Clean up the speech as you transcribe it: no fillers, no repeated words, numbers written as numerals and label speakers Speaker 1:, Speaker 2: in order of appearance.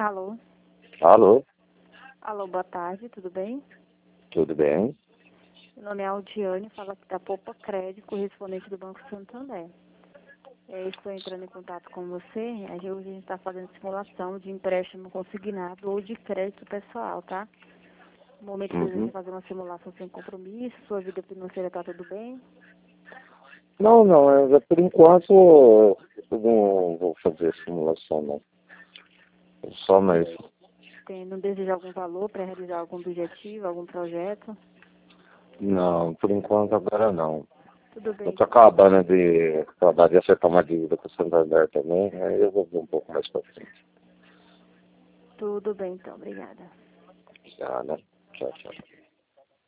Speaker 1: Alô?
Speaker 2: Alô,
Speaker 1: Alô, boa tarde, tudo bem?
Speaker 2: tudo bem?
Speaker 1: Meu nome é Aldiane, falo aqui da Poupa Crédito, correspondente do Banco Santander. Estou entrando em contato com você, hoje a gente está fazendo simulação de empréstimo consignado ou de crédito pessoal, tá? No momento que você fazer uma simulação sem compromisso, sua vida financeira está tudo bem?
Speaker 2: Não, por enquanto eu não vou fazer simulação, não. Só mais.
Speaker 1: Não deseja algum valor para realizar algum objetivo, algum projeto?
Speaker 2: Não, por enquanto agora não.
Speaker 1: Tudo
Speaker 2: Eu
Speaker 1: bem,
Speaker 2: tô acabando de acabar de acertar uma dívida com o Santander também, aí eu vou ver um pouco mais pra frente.
Speaker 1: tudo bem então, obrigada.
Speaker 2: Já, né? Tchau, tchau.